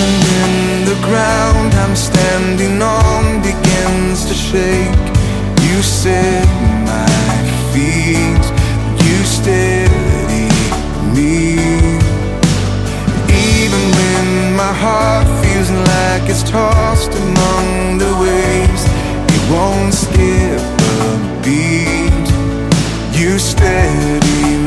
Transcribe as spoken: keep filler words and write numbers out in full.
Even when the ground I'm standing on begins to shake, you set my feet, you steady me. Even when my heart feels like it's tossed among the waves, it won't skip a beat, you steady me.